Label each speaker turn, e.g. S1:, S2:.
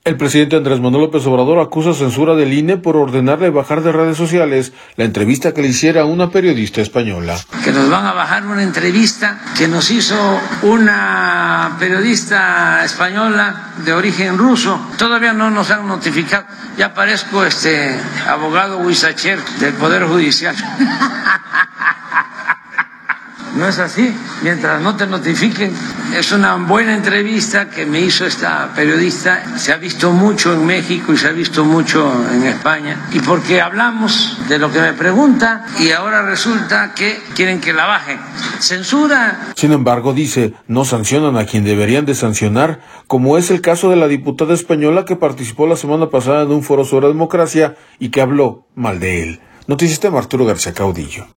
S1: El presidente Andrés Manuel López Obrador acusa censura del INE por ordenarle bajar de redes sociales la entrevista que le hiciera a una periodista española.
S2: Que nos van a bajar una entrevista que nos hizo una periodista española de origen ruso. Todavía no nos han notificado. Ya parezco abogado huizacher del Poder Judicial. No es así, mientras no te notifiquen. Es una buena entrevista que me hizo esta periodista. Se ha visto mucho en México y se ha visto mucho en España. Y porque hablamos de lo que me pregunta y ahora resulta que quieren que la baje. Censura.
S1: Sin embargo, dice, no sancionan a quien deberían de sancionar, como es el caso de la diputada española que participó la semana pasada en un foro sobre democracia y que habló mal de él. Noticistema Arturo García Caudillo.